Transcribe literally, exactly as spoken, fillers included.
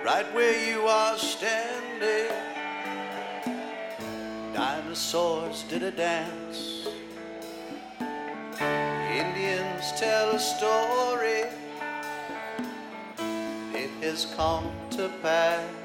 right where you are standing. Dinosaurs did a dance, Indians tell a story. It has come to pass